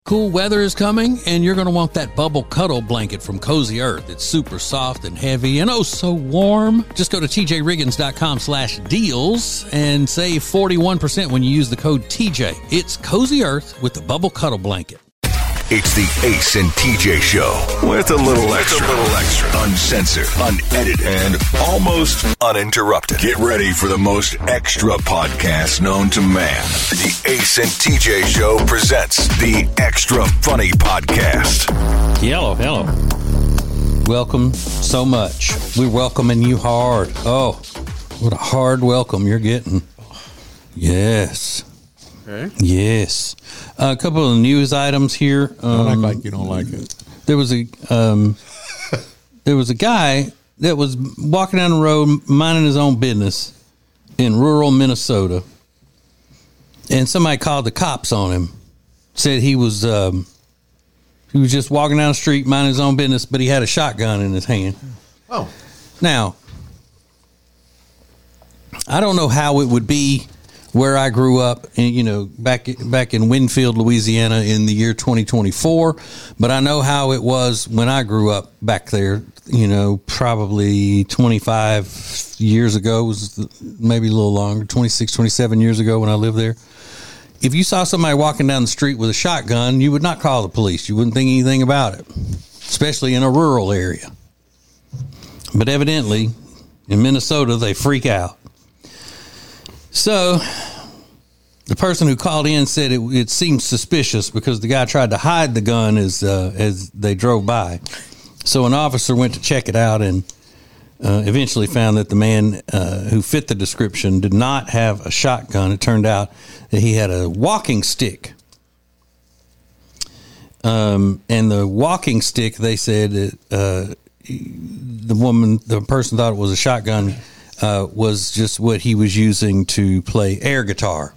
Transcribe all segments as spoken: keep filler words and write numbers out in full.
Cool weather is coming, and you're going to want that bubble cuddle blanket from Cozy Earth. It's super soft and heavy and oh so warm. Just go to tjriggins.com slash deals and save forty-one percent when you use the code T J. It's Cozy Earth with the bubble cuddle blanket. It's the Ace and T J Show with a little extra, a little extra, uncensored, unedited, and almost uninterrupted. Get ready for the most extra podcast known to man. The Ace and T J Show presents the Extra Funny Podcast. Hello, hello. Welcome so much. We're welcoming you hard. Oh, what a hard welcome you're getting. Yes. Okay. Yes. Uh, a couple of news items here. Um, Don't act like you don't like it. There was a um, there was a guy that was walking down the road minding his own business in rural Minnesota, and somebody called the cops on him. Said he was um, he was just walking down the street minding his own business, but he had a shotgun in his hand. Oh, now I don't know how it would be where I grew up, and you know, back back in Winfield, Louisiana, in the year twenty twenty-four. But I know how it was when I grew up back there. You know, probably twenty-five years ago, was maybe a little longer, twenty-six, twenty-seven years ago when I lived there. If you saw somebody walking down the street with a shotgun, you would not call the police. You wouldn't think anything about it, especially in a rural area. But evidently, in Minnesota, they freak out. So, the person who called in said it, it seemed suspicious because the guy tried to hide the gun as uh, as they drove by. So, an officer went to check it out and uh, eventually found that the man uh, who fit the description did not have a shotgun. It turned out that he had a walking stick. Um, and the walking stick, they said, that, uh, the woman, the person thought it was a shotgun. Uh, was just what he was using to play air guitar.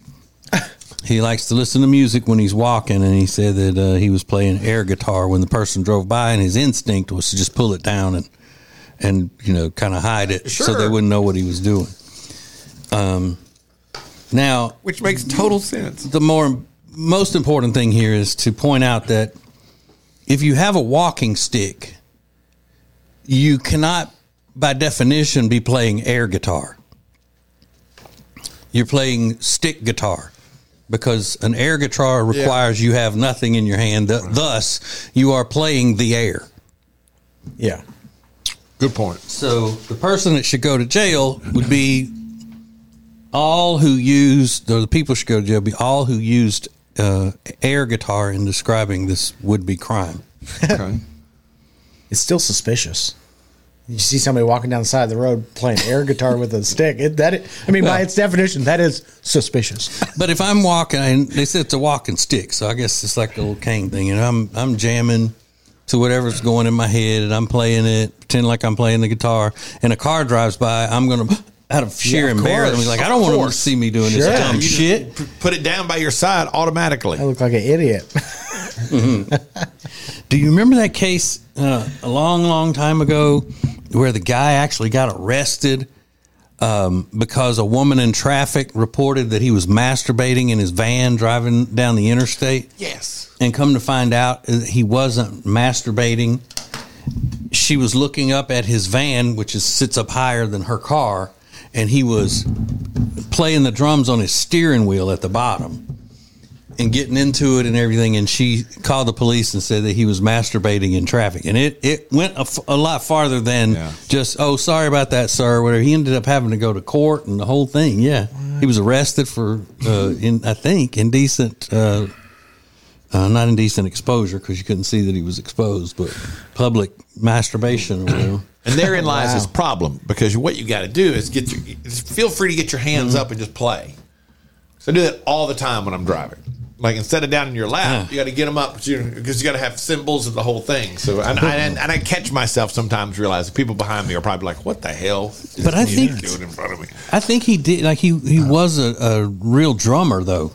He likes to listen to music when he's walking, and he said that uh, he was playing air guitar when the person drove by, and his instinct was to just pull it down and, and you know, kind of hide it sure. so they wouldn't know what he was doing. Um, now, which makes total sense. The more most important thing here is to point out that if you have a walking stick, you cannot, by definition, be playing air guitar. You're playing stick guitar because an air guitar requires yeah. you have nothing in your hand. Thus, you are playing the air. Yeah. Good point. So the person that should go to jail would be all who used, or the people should go to jail, be all who used uh, air guitar in describing this would-be crime. Okay. It's still suspicious. You see somebody walking down the side of the road playing air guitar with a stick. It, that I mean, well, by its definition, that is suspicious. But if I'm walking, and they said it's a walking stick, so I guess it's like a little cane thing, and I'm I'm jamming to whatever's going in my head, and I'm playing it, pretend like I'm playing the guitar, and a car drives by, I'm going to, out of sheer yeah, of embarrassment, like, I don't want them to see me doing sure. this dumb you shit. Put it down by your side automatically. I look like an idiot. Mm-hmm. Do you remember that case uh, a long, long time ago where the guy actually got arrested um, because a woman in traffic reported that he was masturbating in his van driving down the interstate? Yes. And come to find out he wasn't masturbating. She was looking up at his van, which is sits up higher than her car, and he was playing the drums on his steering wheel at the bottom and getting into it and everything, and she called the police and said that he was masturbating in traffic. And it, it went a, a lot farther than yeah. just, oh, sorry about that, sir, whatever. He ended up having to go to court and the whole thing, yeah. What? He was arrested for, uh, in I think, indecent, uh, uh, not indecent exposure, because you couldn't see that he was exposed, but public masturbation or whatever. And therein lies wow. his problem, because what you got to do is get your, feel free to get your hands mm-hmm. up and just play. So I do that all the time when I'm driving. Like, instead of down in your lap, yeah. you got to get them up because you, you got to have symbols of the whole thing. So, and, I, and, and I catch myself sometimes realize people behind me are probably like, "What the hell is but I think doing in front of me?" I think he did. Like he he was a, a real drummer, though.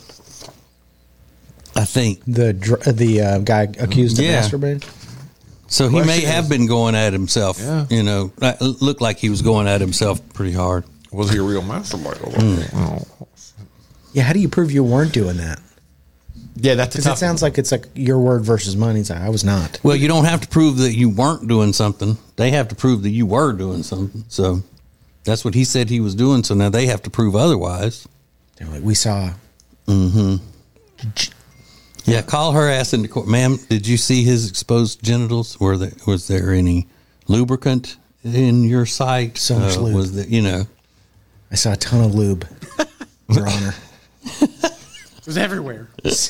I think the the uh, guy accused of yeah. masturbating. So he may have been going at himself. Yeah. You know, it looked like he was going at himself pretty hard. Was he a real masturbator? Mm. Yeah. How do you prove you weren't doing that? Yeah, that's a Because tough it sounds like it's like your word versus mine. He's like, I was not. Well, you don't have to prove that you weren't doing something. They have to prove that you were doing something. So that's what he said he was doing. So now they have to prove otherwise. They're like, we saw. Mm-hmm. Yeah, call her ass into court. Ma'am, did you see his exposed genitals? Were there, was there any lubricant in your sight? So much uh, lube. Was there, you know. I saw a ton of lube, Your Honor. It was everywhere.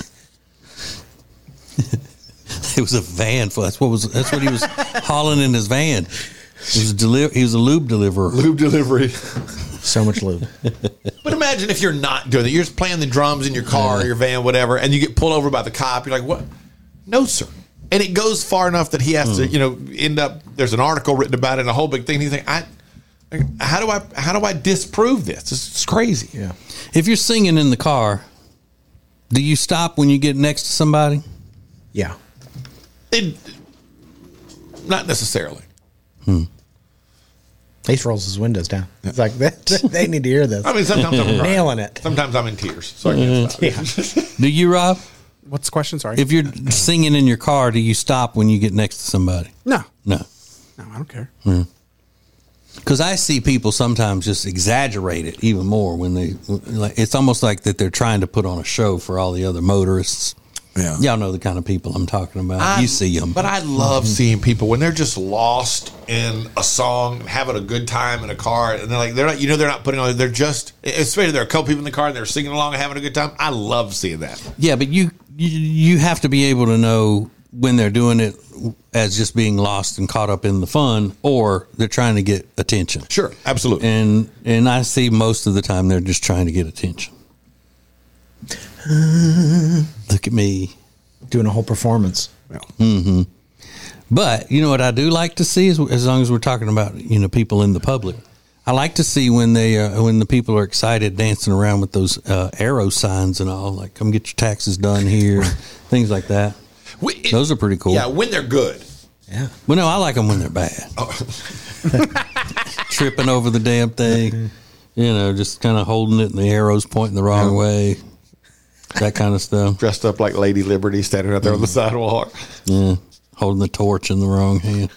It was a van full. That's what was. That's what he was hauling in his van. He was deli- He was a lube deliverer. lube delivery. So much lube. But imagine if you're not doing it. You're just playing the drums in your car, or your van, whatever, and you get pulled over by the cop. You're like, what? No, sir. And it goes far enough that he has Mm. to, you know, end up. There's an article written about it, and a whole big thing. He's like, I. How do I? How do I disprove this? It's, it's crazy. Yeah. If you're singing in the car, do you stop when you get next to somebody? Yeah. It, not necessarily. Ace rolls his windows down. It's like, they, they need to hear this. I mean, sometimes I'm crying. Nailing it. Sometimes I'm in tears. So I can't stop. Yeah. Do you, Rob? What's the question? Sorry. If you're singing in your car, do you stop when you get next to somebody? no, No. no, I don't care. Because I see people sometimes just exaggerate it even more when they, like, it's almost like that they're trying to put on a show for all the other motorists. Yeah. Y'all know the kind of people I'm talking about. I- you see them. But I love seeing people when they're just lost in a song, having a good time in a car, and they're like, they're not, you know, they're not putting on, they're just, especially there are a couple people in the car and they're singing along and having a good time. I love seeing that. Yeah, but you, you you have to be able to know when they're doing it as just being lost and caught up in the fun, or they're trying to get attention. Sure, absolutely. And and I see most of the time they're just trying to get attention. Look at me. Doing a whole performance. But you know what I do like to see is, as long as we're talking about, you know, people in the public, I like to see when they uh, when the people are excited dancing around with those uh, arrow signs and all, like "Come get your taxes done here," things like that. We- it- Those are pretty cool. Yeah, when they're good. Yeah. Well, no, I like them when they're bad. Tripping over the damn thing, you know, just kind of holding it and the arrows pointing the wrong way, that kind of stuff. Dressed up like Lady Liberty, standing out there on the sidewalk. Yeah, holding the torch in the wrong hand.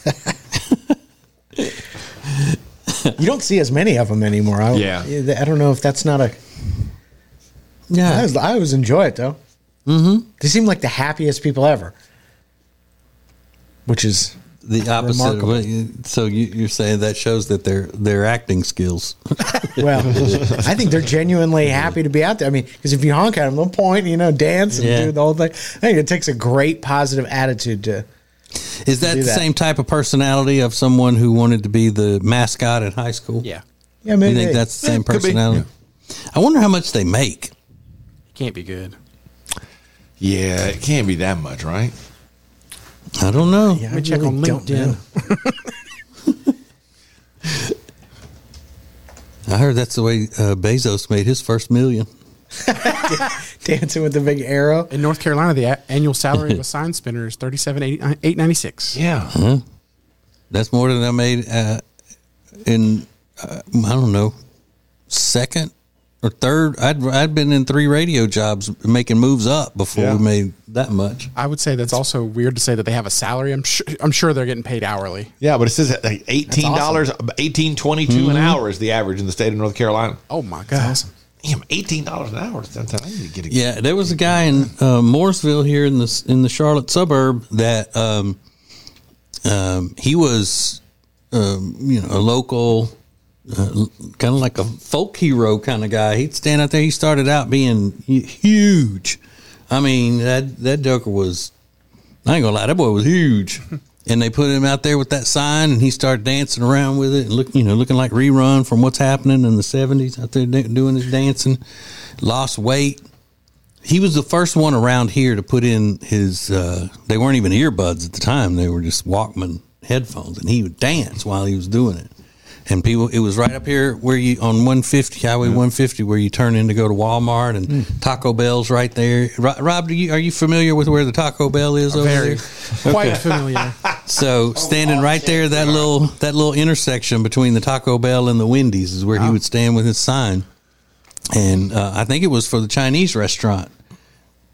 You don't see as many of them anymore. I, Yeah. I don't know if that's not a. Yeah, I, was, I always enjoy it, though. Mm-hmm. They seem like the happiest people ever. Which is the opposite. Of remarkable. what you, so you, you're saying that shows that their their acting skills. Well, I think they're genuinely happy to be out there. I mean, because if you honk at them, they'll point, you know, dance and Yeah. do the whole thing. I think it takes a great positive attitude to. Is that do the that. same type of personality of someone who wanted to be the mascot at high school? Yeah, Yeah, You maybe. think that's the Yeah, same could be. personality? I wonder how much they make. it can't be good. Yeah, it can't be that much, right? I don't know. Yeah, I Let me check really on don't LinkedIn. know. I heard that's the way uh, Bezos made his first million. Dancing with the big arrow. In North Carolina, the a- annual salary of a sign spinner is thirty-seven eight ninety six. Yeah. That's more than I made uh, in, uh, I don't know, second or third. I'd I'd been in three radio jobs making moves up before Yeah. we made that much. I would say that's also weird to say that they have a salary. I'm sure. I'm sure they're getting paid hourly. Yeah, but it says that like eighteen dollars, eighteen twenty two an hour is the average in the state of North Carolina. Oh my god! Damn, eighteen dollars an hour. Sometimes I need to get a Yeah, there was a guy in uh, Mooresville here in the in the Charlotte suburb that um, um, he was um, you know a local uh, kind of like a folk hero kind of guy. He'd stand out there. He started out being huge. I mean that that joker was. I ain't gonna lie, that boy was huge. And they put him out there with that sign, and he started dancing around with it, and look, you know, looking like Rerun from What's Happening in the seventies. Out there doing his dancing, lost weight. He was the first one around here to put in his. Uh, they weren't even earbuds at the time; they were just Walkman headphones, and he would dance while he was doing it. And people, it was right up here where you on one fifty Highway one fifty, where you turn in to go to Walmart, and Mm. Taco Bell's right there. Ro- Rob, do you, are you familiar with where the Taco Bell is over Very, there? quite familiar. So standing right there, that little that little intersection between the Taco Bell and the Wendy's is where he would stand with his sign. And uh, I think it was for the Chinese restaurant.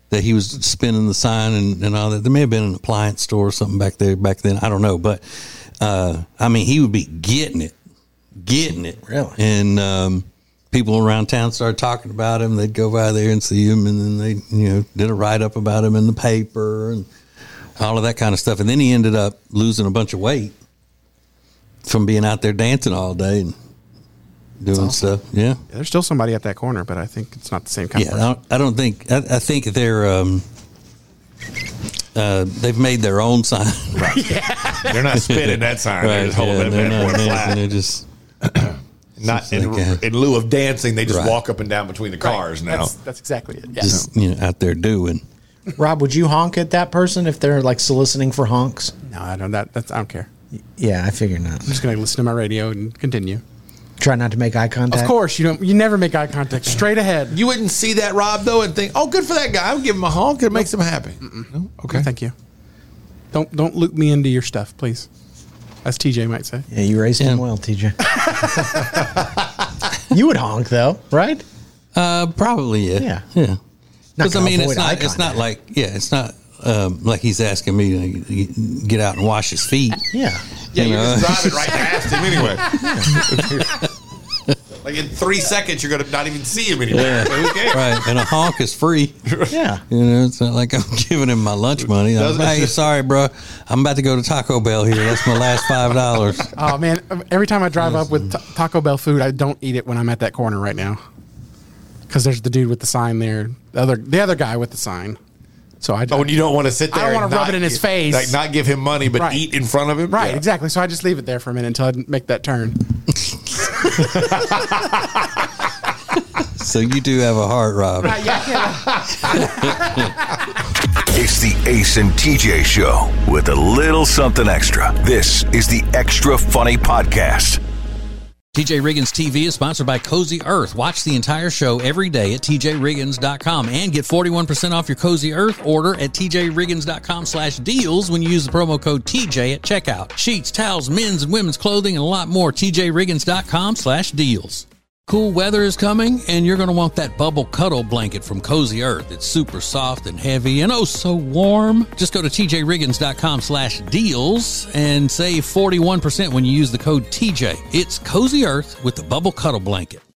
that he was spinning the sign and, and all that. There may have been an appliance store or something back there back then. I don't know. But, uh, I mean, he would be getting it, getting it. Really? And um, people around town started talking about him. They'd go by there and see him, and then they, you know, did a write-up about him in the paper and all of that kind of stuff. And then he ended up losing a bunch of weight from being out there dancing all day and doing awesome. stuff. Yeah. Yeah, there's still somebody at that corner, but I think it's not the same kind Yeah, of I person. don't, I don't think. I, I think they're um, uh, they've made their own sign. They're not spinning that sign. They're just holding yeah, that they're bad not boy dancing, flat. they're just Not in, like a- in lieu of dancing, they just Right. walk up and down between the cars now. That's, that's exactly it. Yeah. just you know out there doing. Rob, would you honk at that person if they're like soliciting for honks? No, I don't. That, that's, I don't care. Yeah, I figured not. I'm just going to listen to my radio and continue. Try not to make eye contact. Of course, you don't. You never make eye contact. Straight ahead. You wouldn't see that, Rob, though, and think, "Oh, good for that guy. I'll give him a honk. It makes him happy." No? Okay, Thank you. Don't don't loop me into your stuff, please. As T J might say. Yeah, you raised him Yeah. well, T J. You would honk though, right? Uh, probably yeah, Yeah. yeah. Not Because I gonna mean, it's avoid eye not. It's not contact. like yeah, it's not um, like he's asking me to get out and wash his feet. Yeah. Yeah, You you're know? just driving right past him anyway. Like in three seconds, you're gonna not even see him anymore. Yeah. So who cares? Right, and a honk is free. Yeah. You know, it's not like I'm giving him my lunch money. I'm, Doesn't- hey, sorry, bro. I'm about to go to Taco Bell here. That's my last five dollars. Oh man! Every time I drive up with ta- Taco Bell food, I don't eat it when I'm at that corner right now, because there's the dude with the sign there, the other the other guy with the sign. So I Oh, and you don't want to sit I there. don't and wanna rub not it in his give- face. like not give him money, but Right. eat in front of him. right Yeah. exactly. So I just leave it there for a minute until I make that turn. So you do have a heart, Rob. It's the Ace and T J Show with a little something extra. This is the Extra Funny Podcast. T J Riggins T V is sponsored by Cozy Earth. Watch the entire show every day at T J Riggins dot com and get forty-one percent off your Cozy Earth order at T J Riggins dot com slash deals when you use the promo code T J at checkout. Sheets, towels, men's and women's clothing, and a lot more. T J Riggins dot com slash deals. Cool weather is coming, and you're going to want that bubble cuddle blanket from Cozy Earth. It's super soft and heavy and oh so warm. Just go to T J Riggins dot com slash deals and save forty-one percent when you use the code T J. It's Cozy Earth with the bubble cuddle blanket.